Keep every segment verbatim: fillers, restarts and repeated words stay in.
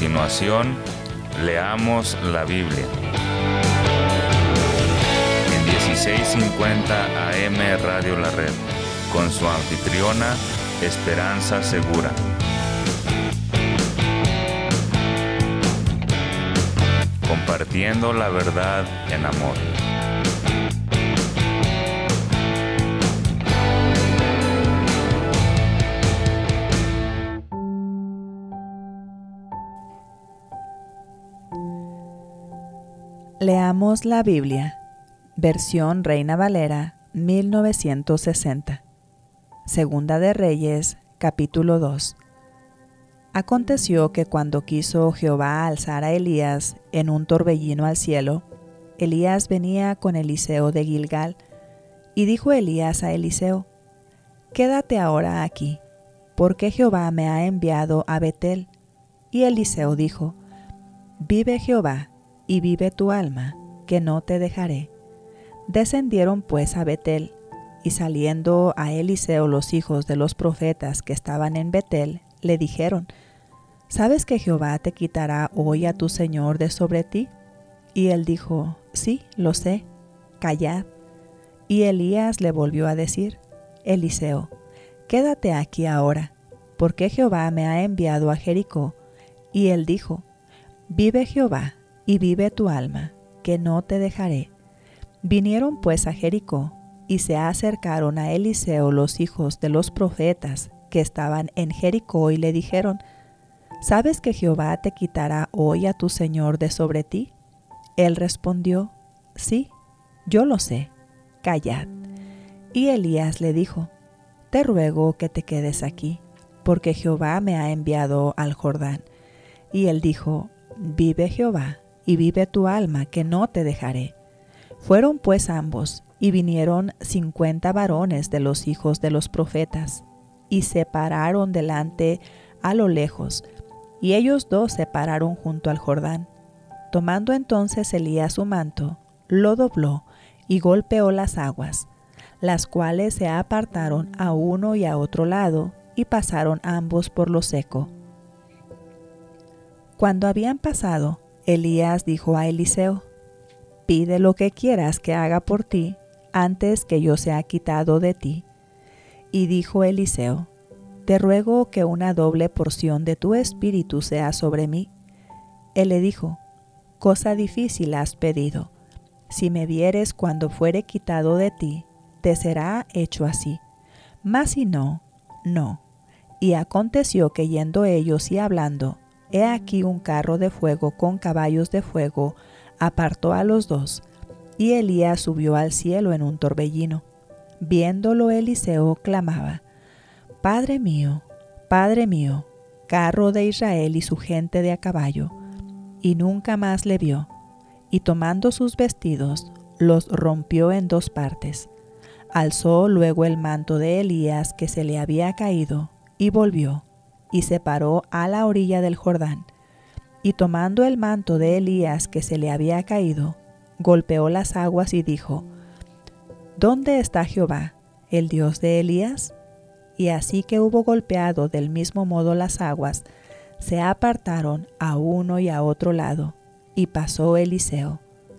continuación, leamos la Biblia. En dieciséis cincuenta A M Radio La Red, con su anfitriona, Esperanza Segura. Compartiendo la verdad en amor. Leamos la Biblia, versión Reina Valera, mil novecientos sesenta. Segunda de Reyes, capítulo dos. Aconteció que cuando quiso Jehová alzar a Elías en un torbellino al cielo, Elías venía con Eliseo de Gilgal, y dijo Elías a Eliseo: «Quédate ahora aquí, porque Jehová me ha enviado a Betel». Y Eliseo dijo: «Vive Jehová, y vive tu alma, que no te dejaré». Descendieron pues a Betel, y saliendo a Eliseo los hijos de los profetas que estaban en Betel, le dijeron: «¿Sabes que Jehová te quitará hoy a tu señor de sobre ti?» Y él dijo: «Sí, lo sé, callad». Y Elías le volvió a decir: «Eliseo, quédate aquí ahora, porque Jehová me ha enviado a Jericó». Y él dijo: «Vive Jehová, y vive tu alma, que no te dejaré». Vinieron pues a Jericó, y se acercaron a Eliseo los hijos de los profetas que estaban en Jericó, y le dijeron: «¿Sabes que Jehová te quitará hoy a tu señor de sobre ti?» Él respondió: «Sí, yo lo sé, callad». Y Elías le dijo: «Te ruego que te quedes aquí, porque Jehová me ha enviado al Jordán». Y él dijo: «Vive Jehová, y vive tu alma, que no te dejaré». Fueron pues ambos, y vinieron cincuenta varones de los hijos de los profetas, y se pararon delante a lo lejos, y ellos dos se pararon junto al Jordán. Tomando entonces Elías su manto, lo dobló y golpeó las aguas, las cuales se apartaron a uno y a otro lado, y pasaron ambos por lo seco. Cuando habían pasado, Elías dijo a Eliseo: «Pide lo que quieras que haga por ti, antes que yo sea quitado de ti». Y dijo Eliseo: «Te ruego que una doble porción de tu espíritu sea sobre mí». Él le dijo: «Cosa difícil has pedido. Si me vieres cuando fuere quitado de ti, te será hecho así. Mas si no, no». Y aconteció que yendo ellos y hablando, he aquí un carro de fuego con caballos de fuego apartó a los dos, y Elías subió al cielo en un torbellino. Viéndolo Eliseo clamaba: «Padre mío, Padre mío, carro de Israel y su gente de a caballo». Y nunca más le vio, y tomando sus vestidos, los rompió en dos partes. Alzó luego el manto de Elías que se le había caído, y volvió, y se paró a la orilla del Jordán. Y tomando el manto de Elías que se le había caído, golpeó las aguas y dijo: «¿Dónde está Jehová, el Dios de Elías?». Y así que hubo golpeado del mismo modo las aguas, se apartaron a uno y a otro lado, y pasó Eliseo.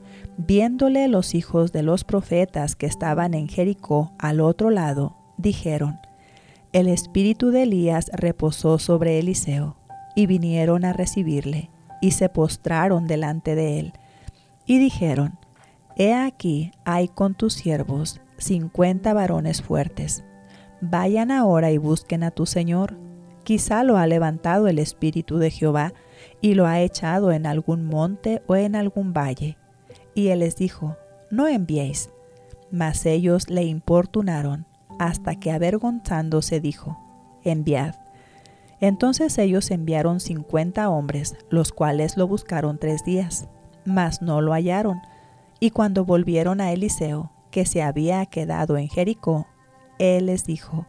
Viéndole los hijos de los profetas que estaban en Jericó al otro lado, dijeron: «El espíritu de Elías reposó sobre Eliseo». Y vinieron a recibirle, y se postraron delante de él, y dijeron: «He aquí hay con tus siervos cincuenta varones fuertes. Vayan ahora y busquen a tu señor. Quizá lo ha levantado el espíritu de Jehová, y lo ha echado en algún monte o en algún valle». Y él les dijo: «No enviéis». Mas ellos le importunaron, hasta que avergonzándose dijo: «Enviad». Entonces ellos enviaron cincuenta hombres, los cuales lo buscaron tres días, mas no lo hallaron. Y cuando volvieron a Eliseo, que se había quedado en Jericó, él les dijo: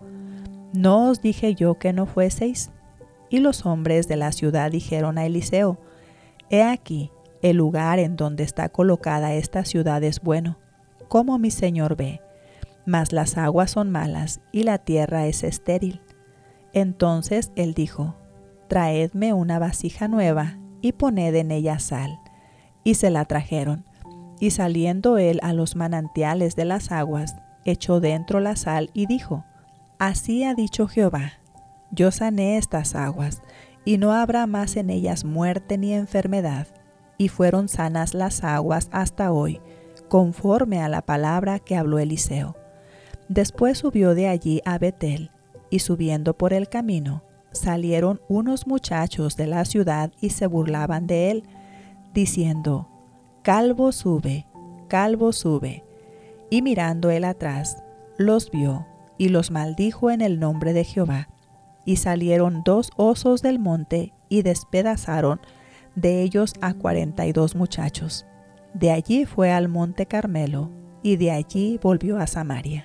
¿No os dije yo que no fueseis? Y los hombres de la ciudad dijeron a Eliseo: He aquí, el lugar en donde está colocada esta ciudad es bueno, como mi señor ve, mas las aguas son malas y la tierra es estéril. Entonces él dijo: Traedme una vasija nueva y poned en ella sal. Y se la trajeron. Y saliendo él a los manantiales de las aguas, echó dentro la sal y dijo: Así ha dicho Jehová, yo sané estas aguas, y no habrá más en ellas muerte ni enfermedad. Y fueron sanas las aguas hasta hoy, conforme a la palabra que habló Eliseo. Después subió de allí a Betel, y subiendo por el camino, salieron unos muchachos de la ciudad y se burlaban de él, diciendo: Calvo sube, calvo sube. Y mirando él atrás, los vio y los maldijo en el nombre de Jehová. Y salieron dos osos del monte y despedazaron de ellos a cuarenta y dos muchachos. De allí fue al monte Carmelo y de allí volvió a Samaria.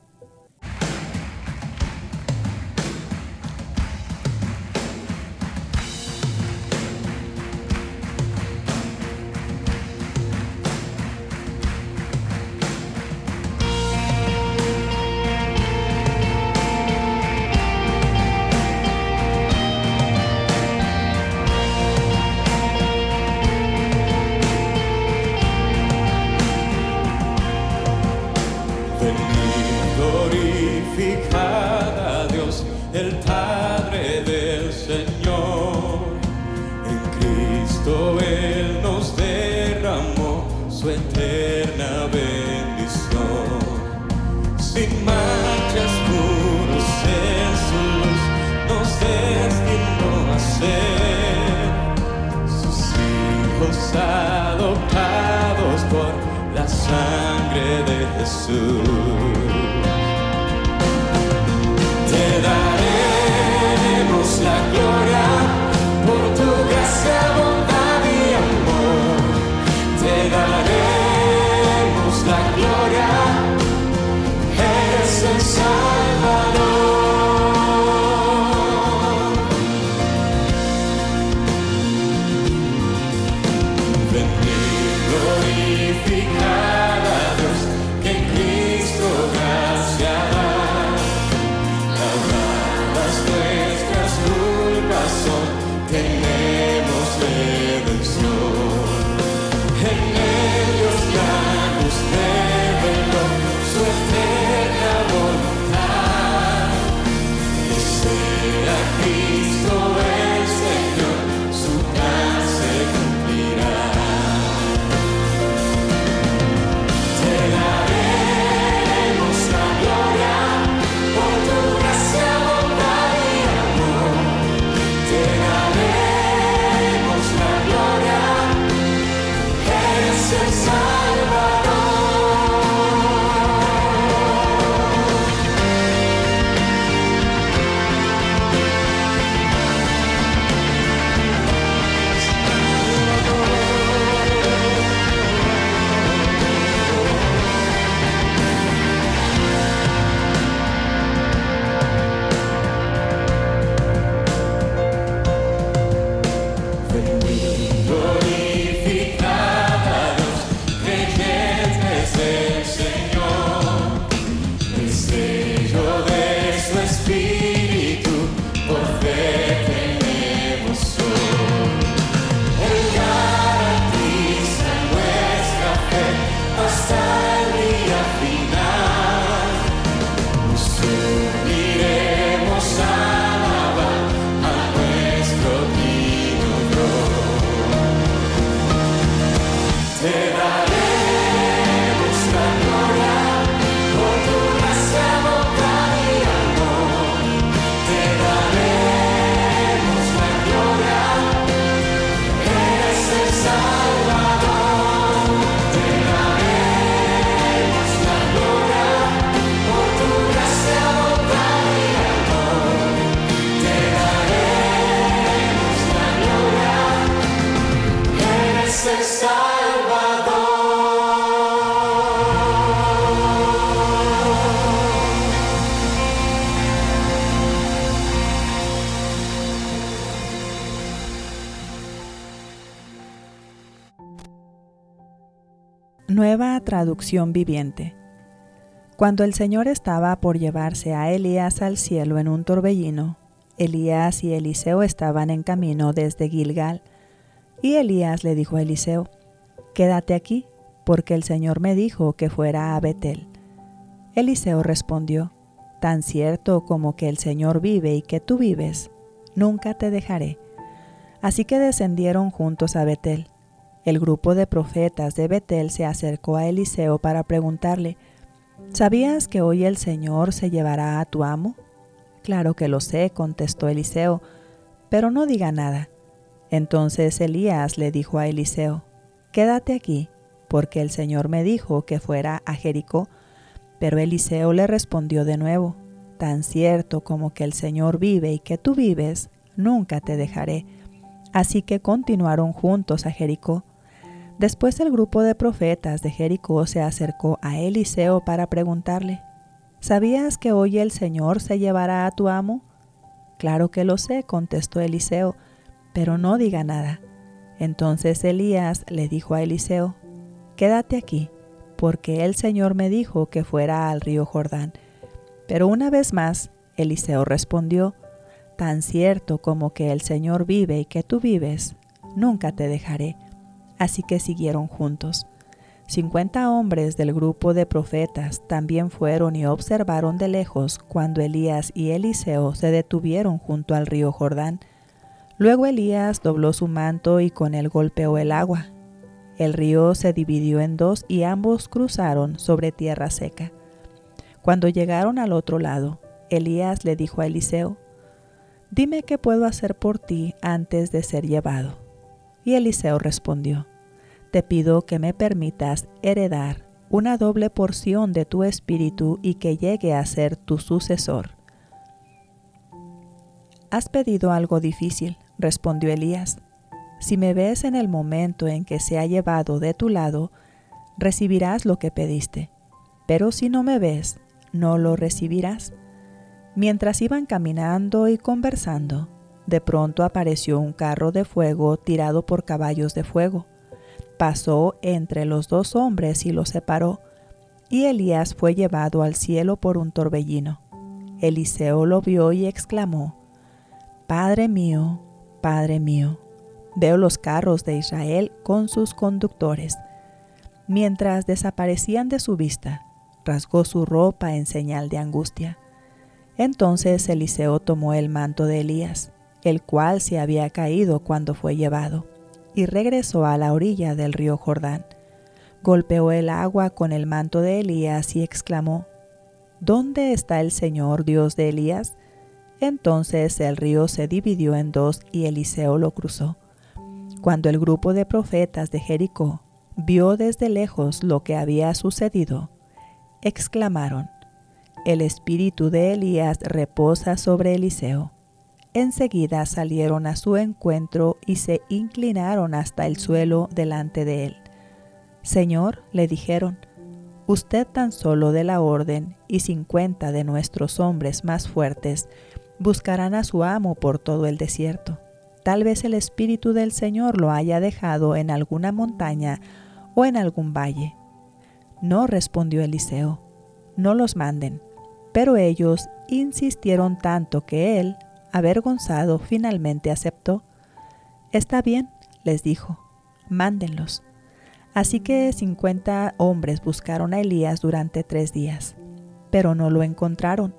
Glorificad a Dios, el Padre del Señor. En Cristo Él nos derramó su eterna bendición. Sin manchas, puros en su luz, nos destinó a ser sus hijos adoptados por la sangre de Jesús. Te daremos la gloria por tu gracia, bondad y amor. Te daremos la gloria, eres el Salvador. Venid, glorificad a Dios, que en Cristo gracia da. Nuestras culpas son, tenemos redención. En ellos ya nos reveló su eterna voluntad. Que sea Cristo el Señor, su plan se cumplirá. Te daremos la gloria por tu gracia. Nueva traducción viviente. Cuando el Señor estaba por llevarse a Elías al cielo en un torbellino, Elías y Eliseo estaban en camino desde Gilgal, Y Elías le dijo a Eliseo: «Quédate aquí, porque el Señor me dijo que fuera a Betel». Eliseo respondió: «Tan cierto como que el Señor vive y que tú vives, nunca te dejaré». Así que descendieron juntos a Betel. El grupo de profetas de Betel se acercó a Eliseo para preguntarle: «¿Sabías que hoy el Señor se llevará a tu amo?». «Claro que lo sé», contestó Eliseo, «pero no diga nada». Entonces Elías le dijo a Eliseo: «Quédate aquí, porque el Señor me dijo que fuera a Jericó». Pero Eliseo le respondió de nuevo: «Tan cierto como que el Señor vive y que tú vives, nunca te dejaré». Así que continuaron juntos a Jericó. Después el grupo de profetas de Jericó se acercó a Eliseo para preguntarle: «¿Sabías que hoy el Señor se llevará a tu amo?». «Claro que lo sé», contestó Eliseo, «pero no diga nada». Entonces Elías le dijo a Eliseo: «Quédate aquí, porque el Señor me dijo que fuera al río Jordán». Pero una vez más Eliseo respondió: «Tan cierto como que el Señor vive y que tú vives, nunca te dejaré». Así que siguieron juntos. Cincuenta hombres del grupo de profetas también fueron y observaron de lejos cuando Elías y Eliseo se detuvieron junto al río Jordán. Luego Elías dobló su manto y con él golpeó el agua. El río se dividió en dos y ambos cruzaron sobre tierra seca. Cuando llegaron al otro lado, Elías le dijo a Eliseo: «Dime qué puedo hacer por ti antes de ser llevado». Y Eliseo respondió: «Te pido que me permitas heredar una doble porción de tu espíritu y que llegue a ser tu sucesor». «Has pedido algo difícil», respondió Elías. «Si me ves en el momento en que sea llevado de tu lado, recibirás lo que pediste, pero si no me ves, no lo recibirás». Mientras iban caminando y conversando, de pronto apareció un carro de fuego tirado por caballos de fuego. Pasó entre los dos hombres y los separó, y Elías fue llevado al cielo por un torbellino. Eliseo lo vio y exclamó: «Padre mío, Padre mío, veo los carros de Israel con sus conductores». Mientras desaparecían de su vista, rasgó su ropa en señal de angustia. Entonces Eliseo tomó el manto de Elías, el cual se había caído cuando fue llevado, y regresó a la orilla del río Jordán. Golpeó el agua con el manto de Elías y exclamó: «¿Dónde está el Señor, Dios de Elías?». Entonces el río se dividió en dos y Eliseo lo cruzó. Cuando el grupo de profetas de Jericó vio desde lejos lo que había sucedido, exclamaron: «El espíritu de Elías reposa sobre Eliseo». Enseguida salieron a su encuentro y se inclinaron hasta el suelo delante de él. «Señor», le dijeron, «usted tan solo de la orden y cincuenta de nuestros hombres más fuertes buscarán a su amo por todo el desierto. Tal vez el espíritu del Señor lo haya dejado en alguna montaña o en algún valle». «No», respondió Eliseo, «no los manden». Pero ellos insistieron tanto que él, avergonzado, finalmente aceptó. «Está bien», les dijo, «mándenlos». Así que cincuenta hombres buscaron a Elías durante tres días, pero no lo encontraron.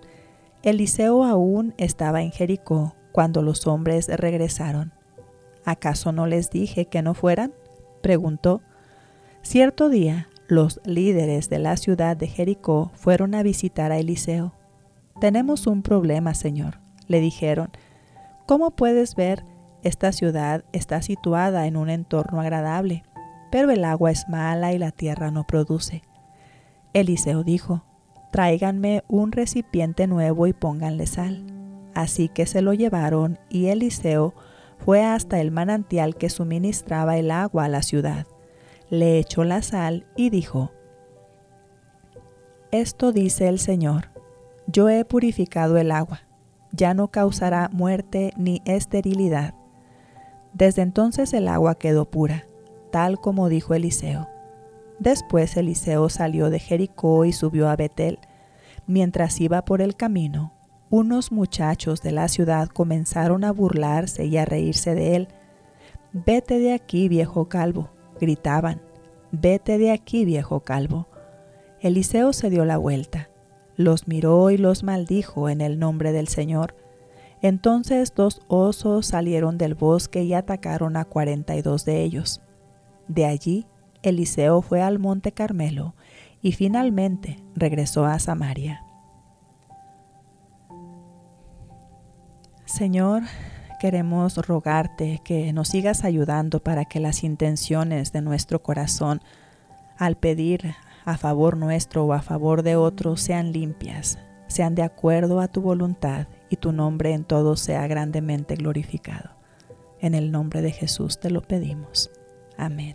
Eliseo aún estaba en Jericó cuando los hombres regresaron. «¿Acaso no les dije que no fueran?», preguntó. Cierto día, los líderes de la ciudad de Jericó fueron a visitar a Eliseo. «Tenemos un problema, señor», le dijeron. «Como puedes ver, esta ciudad está situada en un entorno agradable, pero el agua es mala y la tierra no produce». Eliseo dijo: «Tráiganme un recipiente nuevo y pónganle sal». Así que se lo llevaron y Eliseo fue hasta el manantial que suministraba el agua a la ciudad. Le echó la sal y dijo: «Esto dice el Señor: yo he purificado el agua, ya no causará muerte ni esterilidad». Desde entonces el agua quedó pura, tal como dijo Eliseo. Después Eliseo salió de Jericó y subió a Betel. Mientras iba por el camino, unos muchachos de la ciudad comenzaron a burlarse y a reírse de él. «Vete de aquí, viejo calvo», gritaban. «Vete de aquí, viejo calvo». Eliseo se dio la vuelta, los miró y los maldijo en el nombre del Señor. Entonces dos osos salieron del bosque y atacaron a cuarenta y dos de ellos. De allí, Eliseo fue al monte Carmelo y finalmente regresó a Samaria. Señor, queremos rogarte que nos sigas ayudando para que las intenciones de nuestro corazón al pedir a favor nuestro o a favor de otros sean limpias, sean de acuerdo a tu voluntad y tu nombre en todo sea grandemente glorificado. En el nombre de Jesús te lo pedimos. Amén.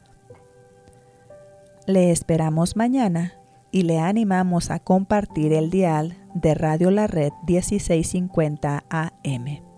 Le esperamos mañana y le animamos a compartir el dial de Radio La Red dieciséis cincuenta A M.